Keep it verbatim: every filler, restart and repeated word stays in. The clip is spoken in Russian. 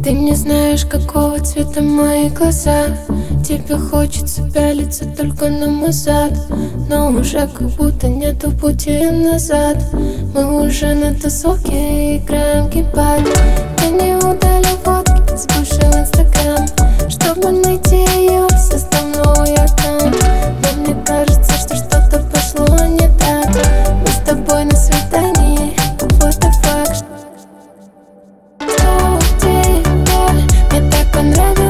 Ты не знаешь, какого цвета мои глаза. Тебе хочется пялиться только на мой зад, но уже как будто нету пути назад. Мы уже на тусовке играем геймпад. Я не удалил фотки с бывшего инстаграм, чтобы найти ее, создал новый аккаунт. Но мне кажется, что что-то пошло не так. Мы с тобой на свидании, what the fuck. Что тебе? Мне так понравилось.